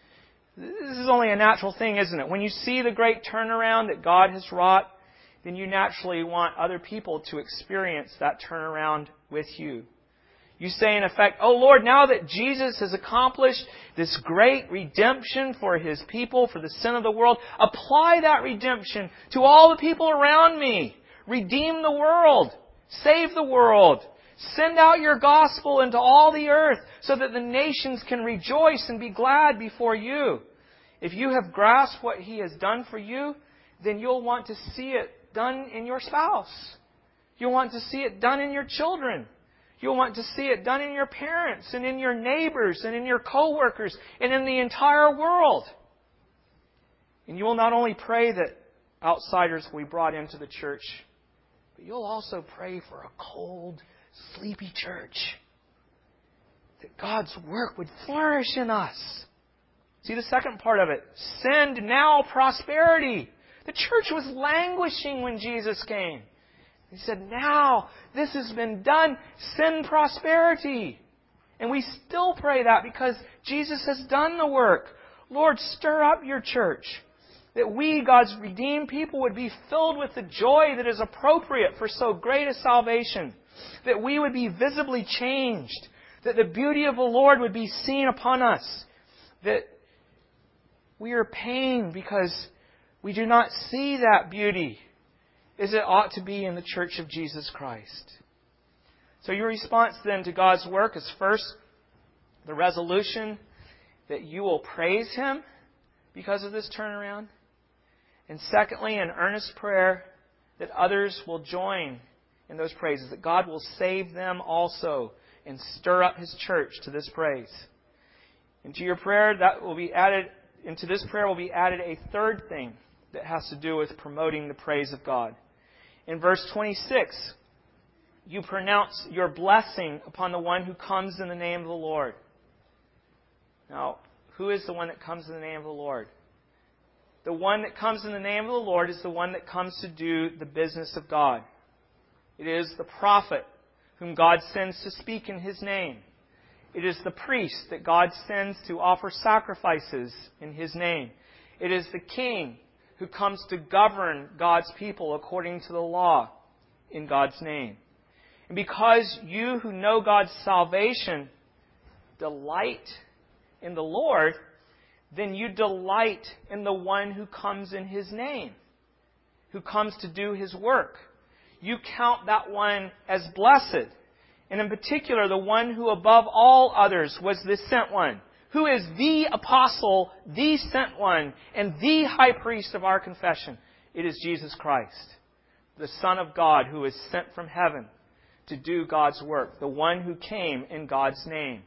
This is only a natural thing, isn't it? When you see the great turnaround that God has wrought, then you naturally want other people to experience that turnaround with you. You say, in effect, oh Lord, now that Jesus has accomplished this great redemption for His people, for the sin of the world, apply that redemption to all the people around me. Redeem the world. Save the world. Send out your gospel into all the earth so that the nations can rejoice and be glad before you. If you have grasped what He has done for you, then you'll want to see it done in your spouse. You'll want to see it done in your children. You'll want to see it done in your parents and in your neighbors and in your coworkers and in the entire world. And you will not only pray that outsiders will be brought into the church, but you'll also pray for a cold, sleepy church. That God's work would flourish in us. See the second part of it. Send now prosperity. The church was languishing when Jesus came. He said, now this has been done. Send prosperity. And we still pray that because Jesus has done the work. Lord, stir up your church. That we, God's redeemed people, would be filled with the joy that is appropriate for so great a salvation. That we would be visibly changed. That the beauty of the Lord would be seen upon us. That we are pained because we do not see that beauty as it ought to be in the church of Jesus Christ. So your response then to God's work is first, the resolution that you will praise Him because of this turnaround. And secondly, an earnest prayer that others will join in those praises, that God will save them also and stir up His church to this praise. Into your prayer, into this prayer will be added a third thing that has to do with promoting the praise of God. In verse 26, you pronounce your blessing upon the one who comes in the name of the Lord. Now, who is the one that comes in the name of the Lord? The one that comes in the name of the Lord is the one that comes to do the business of God. It is the prophet whom God sends to speak in His name. It is the priest that God sends to offer sacrifices in His name. It is the king who comes to govern God's people according to the law in God's name. And because you who know God's salvation delight in the Lord, then you delight in the one who comes in His name, who comes to do His work. You count that one as blessed. And in particular, the one who above all others was the sent one, who is the apostle, the sent one, and the high priest of our confession. It is Jesus Christ, the Son of God, who is sent from heaven to do God's work, the one who came in God's name.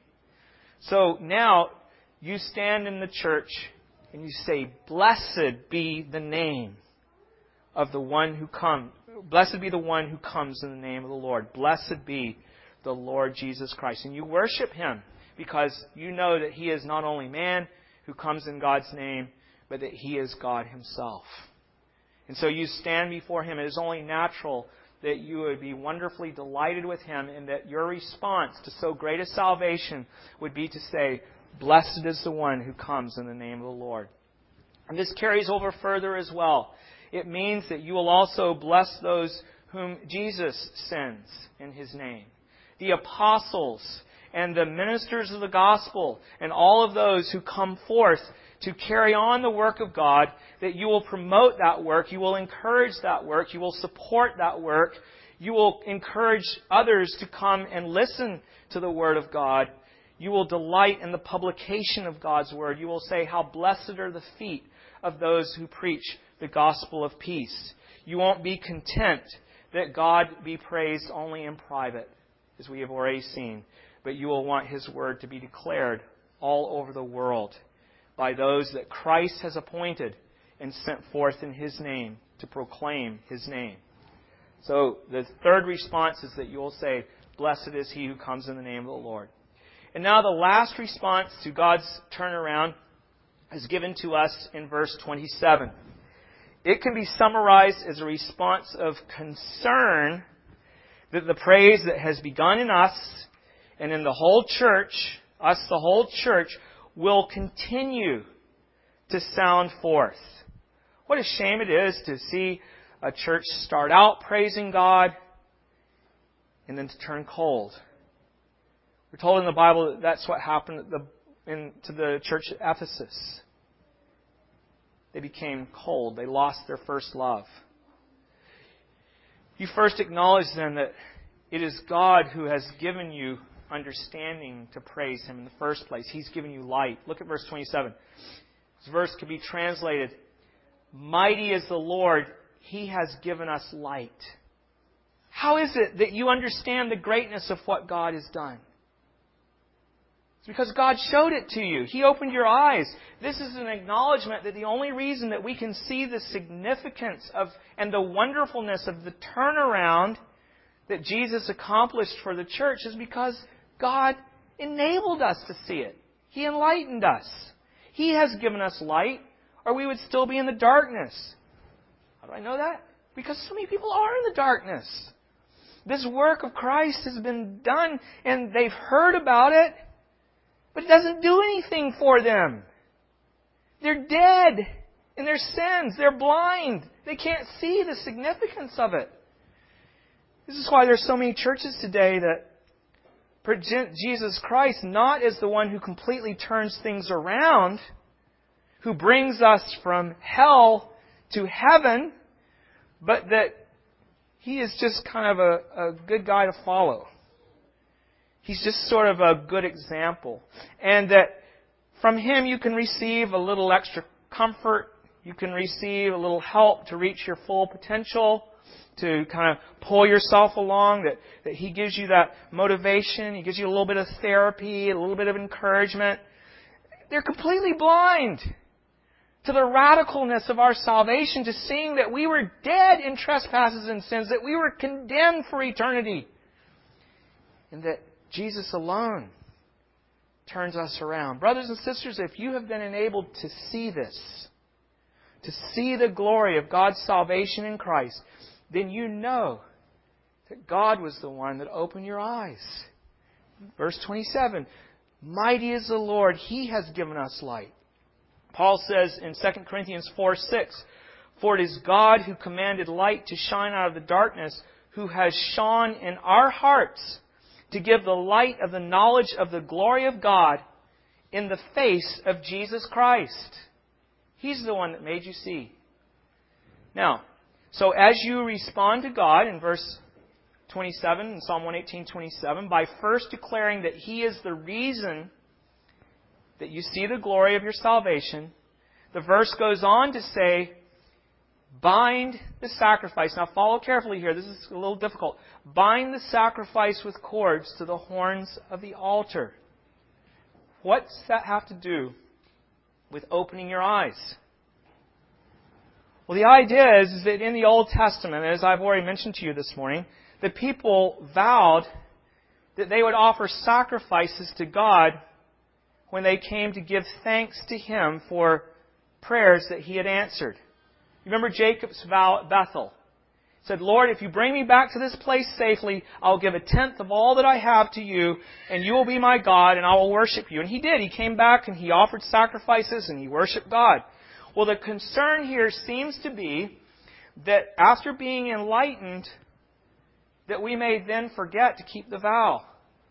So now you stand in the church and you say, blessed be the name of the one who comes. Blessed be the one who comes in the name of the Lord. Blessed be the Lord Jesus Christ. And you worship Him because you know that He is not only man who comes in God's name, but that He is God Himself. And so you stand before Him. It is only natural that you would be wonderfully delighted with Him and that your response to so great a salvation would be to say, blessed is the one who comes in the name of the Lord. And this carries over further as well. It means that you will also bless those whom Jesus sends in His name. The apostles and the ministers of the gospel and all of those who come forth to carry on the work of God, that you will promote that work, you will encourage that work, you will support that work, you will encourage others to come and listen to the Word of God. You will delight in the publication of God's Word. You will say, how blessed are the feet of those who preach the gospel of peace. You won't be content that God be praised only in private, as we have already seen, but you will want His Word to be declared all over the world by those that Christ has appointed and sent forth in His name to proclaim His name. So the third response is that you will say, blessed is he who comes in the name of the Lord. And now the last response to God's turnaround is given to us in verse 27. It can be summarized as a response of concern that the praise that has begun in us and in the whole church, us the whole church, will continue to sound forth. What a shame it is to see a church start out praising God and then to turn cold. We're told in the Bible that that's what happened to the church at Ephesus. They became cold. They lost their first love. You first acknowledge then that it is God who has given you understanding to praise Him in the first place. He's given you light. Look at verse 27. This verse could be translated, Mighty is the Lord. He has given us light. How is it that you understand the greatness of what God has done? It's because God showed it to you. He opened your eyes. This is an acknowledgement that the only reason that we can see the significance of and the wonderfulness of the turnaround that Jesus accomplished for the church is because God enabled us to see it. He enlightened us. He has given us light, or we would still be in the darkness. How do I know that? Because so many people are in the darkness. This work of Christ has been done, and they've heard about it, but it doesn't do anything for them. They're dead in their sins. They're blind. They can't see the significance of it. This is why there's so many churches today that present Jesus Christ not as the one who completely turns things around, who brings us from hell to heaven, but that He is just kind of a good guy to follow. He's just sort of a good example. And that from Him you can receive a little extra comfort. You can receive a little help to reach your full potential, to kind of pull yourself along, that He gives you that motivation. He gives you a little bit of therapy, a little bit of encouragement. They're completely blind to the radicalness of our salvation, to seeing that we were dead in trespasses and sins, that we were condemned for eternity, and that Jesus alone turns us around. Brothers and sisters, if you have been enabled to see this, to see the glory of God's salvation in Christ, then you know that God was the one that opened your eyes. Verse 27, Mighty is the Lord, He has given us light. Paul says in 2 Corinthians 4:6, For it is God who commanded light to shine out of the darkness, who has shone in our hearts to give the light of the knowledge of the glory of God in the face of Jesus Christ. He's the one that made you see. Now, so as you respond to God in verse 27, in Psalm 118:27, by first declaring that He is the reason that you see the glory of your salvation, the verse goes on to say, bind the sacrifice. Now follow carefully here. This is a little difficult. Bind the sacrifice with cords to the horns of the altar. What's that have to do with opening your eyes? Well, the idea is that in the Old Testament, as I've already mentioned to you this morning, the people vowed that they would offer sacrifices to God when they came to give thanks to Him for prayers that He had answered. You remember Jacob's vow at Bethel? He said, Lord, if you bring me back to this place safely, I'll give 1/10 of all that I have to you, and you will be my God, and I will worship you. And he did. He came back and he offered sacrifices and he worshiped God. Well, the concern here seems to be that after being enlightened, that we may then forget to keep the vow.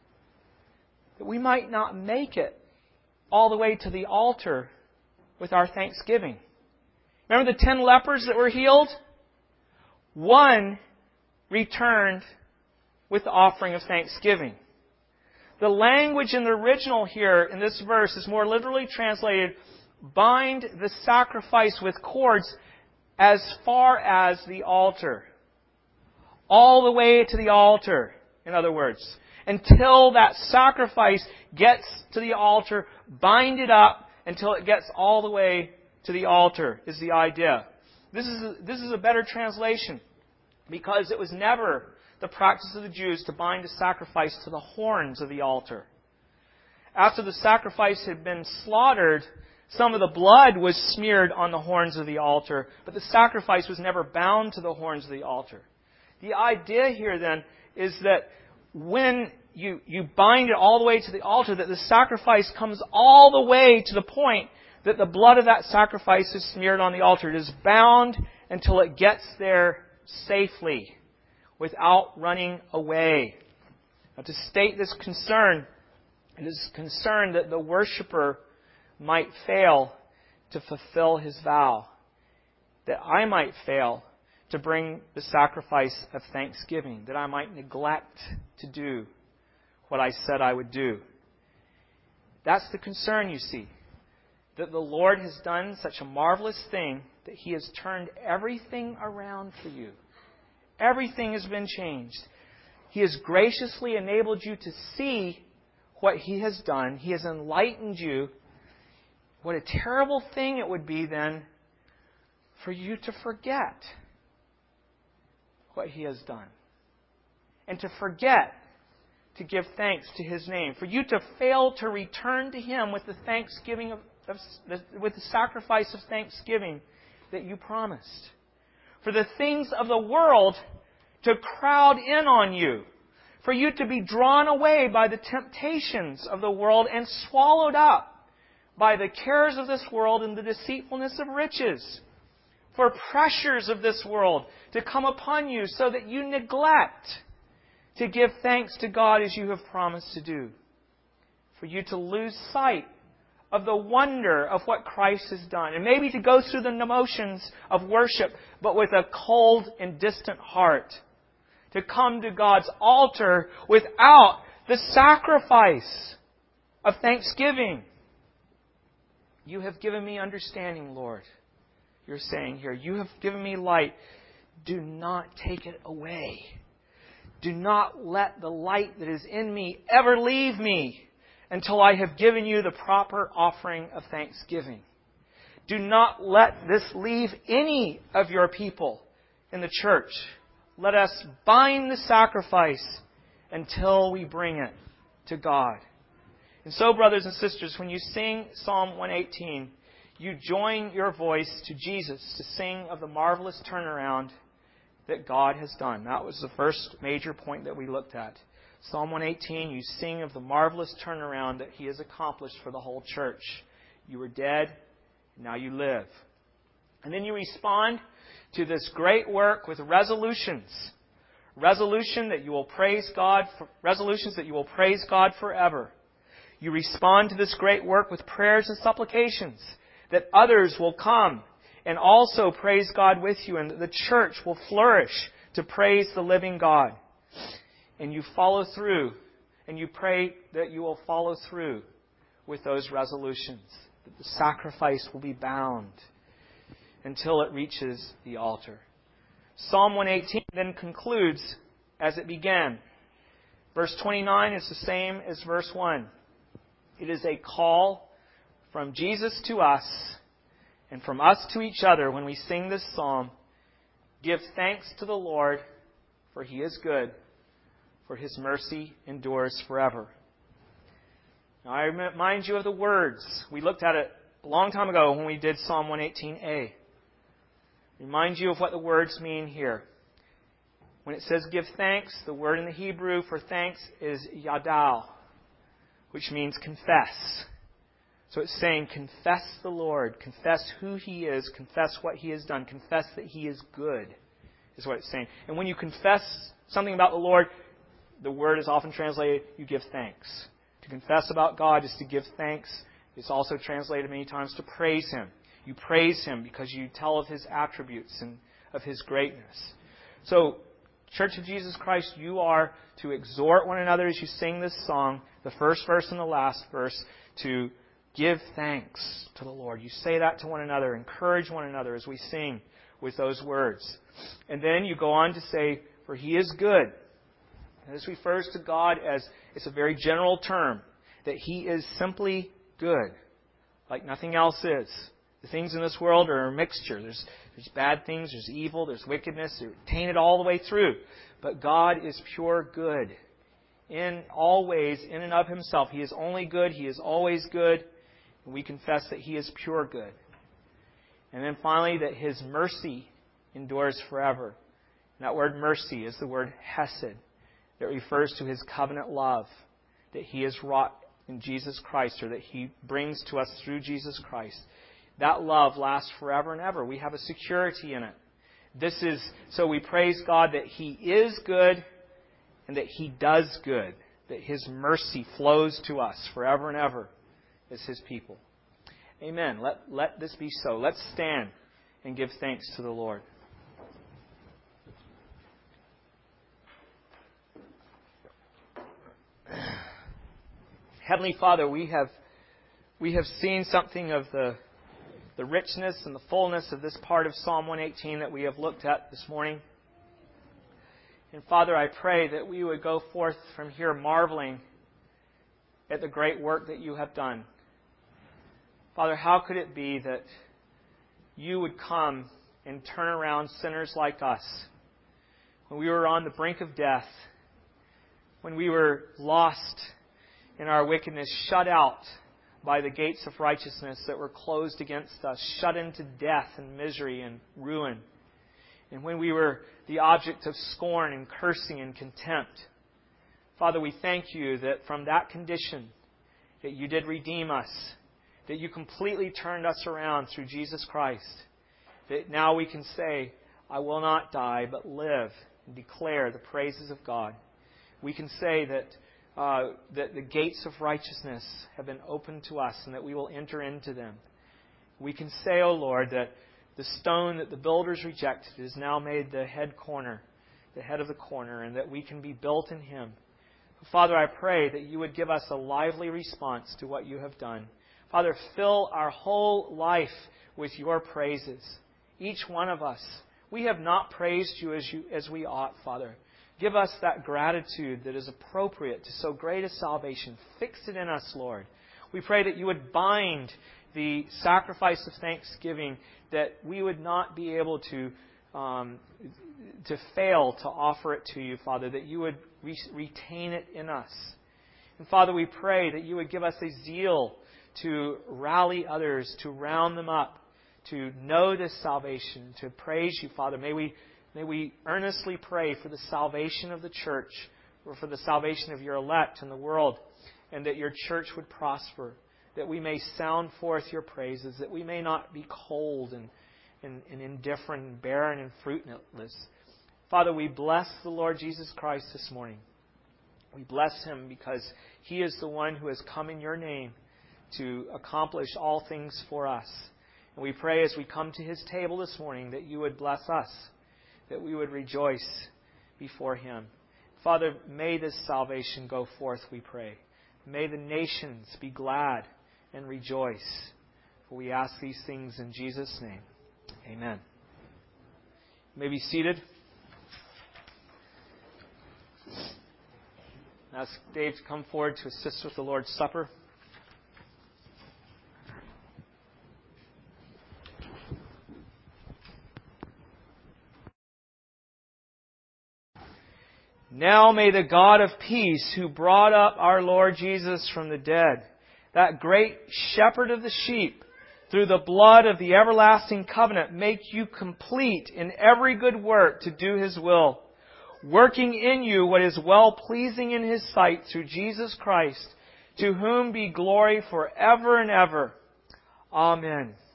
That we might not make it all the way to the altar with our thanksgiving. Remember the 10 lepers that were healed? One returned with the offering of thanksgiving. The language in the original here in this verse is more literally translated, bind the sacrifice with cords as far as the altar. All the way to the altar, in other words. Until that sacrifice gets to the altar, bind it up until it gets all the way to the altar, is the idea. This is a better translation, because it was never the practice of the Jews to bind a sacrifice to the horns of the altar. After the sacrifice had been slaughtered, some of the blood was smeared on the horns of the altar, but the sacrifice was never bound to the horns of the altar. The idea here then is that when you bind it all the way to the altar, that the sacrifice comes all the way to the point that the blood of that sacrifice is smeared on the altar. It is bound until it gets there safely, without running away. Now, to state this concern, it is concern that the worshiper might fail to fulfill his vow, that I might fail to bring the sacrifice of thanksgiving, that I might neglect to do what I said I would do. That's the concern, you see. that the Lord has done such a marvelous thing that He has turned everything around for you. Everything has been changed. He has graciously enabled you to see what He has done. He has enlightened you. What a terrible thing it would be then for you to forget what He has done. And to forget to give thanks to His name. For you to fail to return to Him with the thanksgiving with the sacrifice of thanksgiving that you promised. For the things of the world to crowd in on you. For you to be drawn away by the temptations of the world and swallowed up by the cares of this world and the deceitfulness of riches. For pressures of this world to come upon you so that you neglect to give thanks to God as you have promised to do. For you to lose sight of the wonder of what Christ has done. And maybe to go through the motions of worship, but with a cold and distant heart. To come to God's altar without the sacrifice of thanksgiving. You have given me understanding, Lord. You're saying here, you have given me light. Do not take it away. Do not let the light that is in me ever leave me until I have given you the proper offering of thanksgiving. Do not let this leave any of your people in the church. Let us bind the sacrifice until we bring it to God. And so, brothers and sisters, when you sing Psalm 118, you join your voice to Jesus to sing of the marvelous turnaround that God has done. That was the first major point that we looked at. Psalm 118, you sing of the marvelous turnaround that He has accomplished for the whole church. You were dead, now you live. And then you respond to this great work with resolutions. Resolutions that you will praise God forever. You respond to this great work with prayers and supplications that others will come and also praise God with you, and that the church will flourish to praise the living God. And you follow through, and you pray that you will follow through with those resolutions, that the sacrifice will be bound until it reaches the altar. Psalm 118 then concludes as it began. Verse 29 is the same as verse 1. It is a call from Jesus to us and from us to each other when we sing this psalm. Give thanks to the Lord, for He is good, for His mercy endures forever. Now I remind you of the words. We looked at it a long time ago when we did Psalm 118a. Remind you of what the words mean here. When it says give thanks, the word in the Hebrew for thanks is yadal, which means confess. So it's saying confess the Lord, confess who He is, confess what He has done, confess that He is good, is what it's saying. And when you confess something about the Lord, the word is often translated, you give thanks. To confess about God is to give thanks. It's also translated many times to praise Him. You praise Him because you tell of His attributes and of His greatness. So, Church of Jesus Christ, you are to exhort one another as you sing this song, the first verse and the last verse, to give thanks to the Lord. You say that to one another. Encourage one another as we sing with those words. And then you go on to say, for He is good. And this refers to God as, it's a very general term, that He is simply good, like nothing else is. The things in this world are a mixture. There's bad things, there's evil, there's wickedness. They're tainted all the way through. But God is pure good. In all ways, in and of Himself. He is only good. He is always good. And we confess that He is pure good. And then finally, that His mercy endures forever. And that word mercy is the word hesed. That refers to His covenant love that He has wrought in Jesus Christ, or that He brings to us through Jesus Christ. That love lasts forever and ever. We have a security in it. So we praise God that He is good and that He does good. That His mercy flows to us forever and ever as His people. Amen. Let this be so. Let's stand and give thanks to the Lord. Heavenly Father, we have We have seen something of the richness and the fullness of this part of Psalm 118 that we have looked at this morning. And Father, I pray that we would go forth from here marveling at the great work that you have done. Father, how could it be that you would come and turn around sinners like us when we were on the brink of death, when we were lost in our wickedness, shut out by the gates of righteousness that were closed against us, shut into death and misery and ruin, and when we were the object of scorn and cursing and contempt. Father, we thank you that from that condition that you did redeem us, that you completely turned us around through Jesus Christ, that now we can say, I will not die, but live and declare the praises of God. We can say that the gates of righteousness have been opened to us and that we will enter into them. We can say, O Lord, that the stone that the builders rejected is now made the head of the corner, and that we can be built in Him. Father, I pray that you would give us a lively response to what you have done. Father, fill our whole life with your praises. Each one of us. We have not praised you as we ought, Father. Give us that gratitude that is appropriate to so great a salvation. Fix it in us, Lord. We pray that you would bind the sacrifice of thanksgiving, that we would not be able to fail to offer it to you, Father, that you would retain it in us. And Father, we pray that you would give us a zeal to rally others, to round them up, to know this salvation, to praise you, Father. May we earnestly pray for the salvation of the church, or for the salvation of your elect in the world, and that your church would prosper, that we may sound forth your praises, that we may not be cold and indifferent and barren and fruitless. Father, we bless the Lord Jesus Christ this morning. We bless Him because He is the one who has come in your name to accomplish all things for us. And we pray as we come to His table this morning that you would bless us, that we would rejoice before Him. Father, may this salvation go forth, we pray. May the nations be glad and rejoice. For we ask these things in Jesus' name. Amen. You may be seated. Ask Dave to come forward to assist with the Lord's Supper. Now may the God of peace, who brought up our Lord Jesus from the dead, that great shepherd of the sheep, through the blood of the everlasting covenant, make you complete in every good work to do His will, working in you what is well-pleasing in His sight through Jesus Christ, to whom be glory forever and ever. Amen.